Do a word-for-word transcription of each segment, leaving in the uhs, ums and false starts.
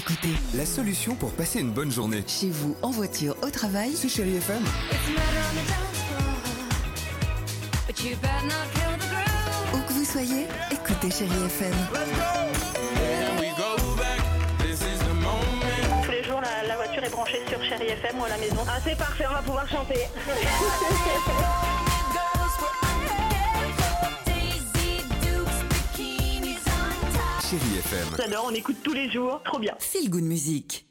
Écoutez, La solution pour passer une bonne journée. chez vous, en voiture, au travail, C'est Chérie F M. où que vous soyez, écoutez Chérie F M. Tous les jours, la, la voiture est branchée sur Chérie F M ou à la maison. Ah, c'est parfait, on va pouvoir chanter. Chérie F M. J'adore, on écoute tous les jours, trop bien. Feel Good Music.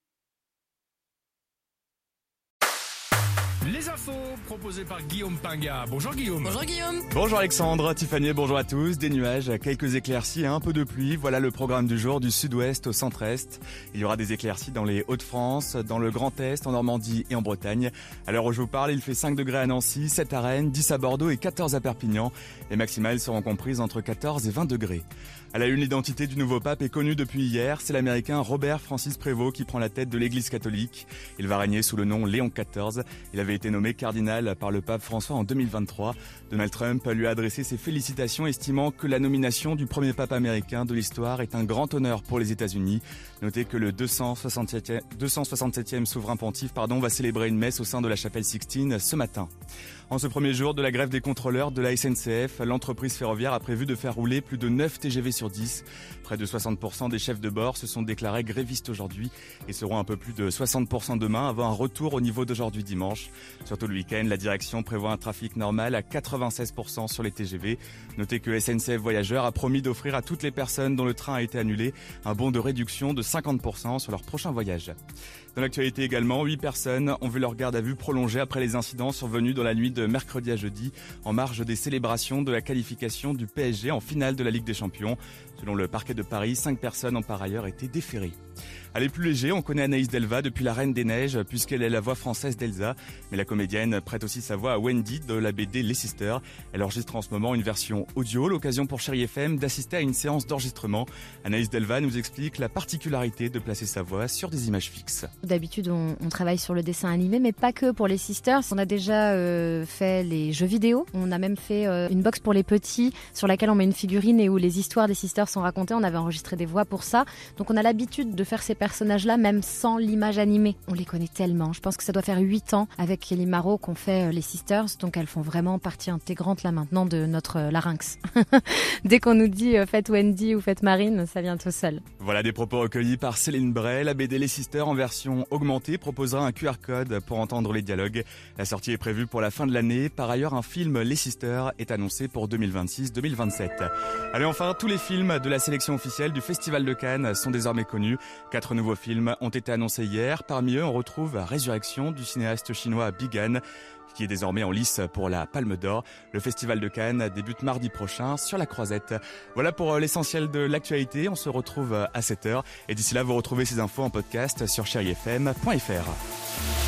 Les infos proposées par Guillaume Pinga. Bonjour Guillaume. Bonjour Guillaume. Bonjour Alexandre, Tiffany, bonjour à tous. Des nuages, quelques éclaircies et un peu de pluie. Voilà le programme du jour du sud-ouest au centre-est. Il y aura des éclaircies dans les Hauts-de-France, dans le Grand Est, en Normandie et en Bretagne. À l'heure où je vous parle, il fait cinq degrés à Nancy, sept à Rennes, dix à Bordeaux et quatorze à Perpignan. Les maximales seront comprises entre quatorze et vingt degrés. À la une, l'identité du nouveau pape est connue depuis hier. C'est l'américain Robert Francis Prévost qui prend la tête de l'église catholique. Il va régner sous le nom Léon quatorze. Il avait été nommé cardinal par le pape François en deux mille vingt-trois. Donald Trump lui a adressé ses félicitations, estimant que la nomination du premier pape américain de l'histoire est un grand honneur pour les États-Unis. Notez que le deux cent soixante-septième souverain pontife pardon, va célébrer une messe au sein de la chapelle Sixtine ce matin. En ce premier jour de la grève des contrôleurs de la S N C F, l'entreprise ferroviaire a prévu de faire rouler plus de neuf T G V sur dix. Près de soixante pour cent des chefs de bord se sont déclarés grévistes aujourd'hui et seront un peu plus de soixante pour cent demain avant un retour au niveau d'aujourd'hui dimanche. Surtout le week-end, la direction prévoit un trafic normal à quatre-vingt-seize pour cent sur les T G V. Notez que S N C F Voyageurs a promis d'offrir à toutes les personnes dont le train a été annulé un bon de réduction de cinquante pour cent sur leur prochain voyage. Dans l'actualité également, huit personnes ont vu leur garde à vue prolongée après les incidents survenus dans la nuit de mercredi à jeudi en marge des célébrations de la qualification du P S G en finale de la Ligue des Champions. Selon le parquet de Paris, cinq personnes ont par ailleurs été déférées. Allez, plus léger, on connaît Anaïs Delva depuis La Reine des Neiges puisqu'elle est la voix française d'Elsa. Mais la comédienne prête aussi sa voix à Wendy de la B D Les Sisters. Elle enregistre en ce moment une version audio, l'occasion pour Chérie F M d'assister à une séance d'enregistrement. Anaïs Delva nous explique la particularité de placer sa voix sur des images fixes. D'habitude, on, on travaille sur le dessin animé, mais pas que pour les Sisters. On a déjà euh, fait les jeux vidéo. On a même fait euh, une box pour les petits sur laquelle on met une figurine et où les histoires des Sisters sont racontées. On avait enregistré des voix pour ça. Donc on a l'habitude de faire ces personnages-là, même sans l'image animée. On les connaît tellement. Je pense que ça doit faire huit ans avec Kelly Marot qu'on fait euh, les Sisters. Donc elles font vraiment partie intégrante là maintenant de notre euh, larynx. Dès qu'on nous dit euh, faites Wendy ou faites Marine, ça vient tout seul. Voilà des propos recueillis par Céline Bray. La B D Les Sisters en version augmentée proposera un Q R code pour entendre les dialogues. La sortie est prévue pour la fin de l'année. Par ailleurs, un film Les Sisters est annoncé pour deux mille vingt-six deux mille vingt-sept. Allez, enfin, tous les films de la sélection officielle du Festival de Cannes sont désormais connus. Quatre nouveaux films ont été annoncés hier. Parmi eux, on retrouve Résurrection du cinéaste chinois Bigan, qui est désormais en lice pour la Palme d'Or. Le Festival de Cannes débute mardi prochain sur la Croisette. Voilà pour l'essentiel de l'actualité. On se retrouve à sept heures. Et d'ici là, vous retrouvez ces infos en podcast sur chéri f m point f r.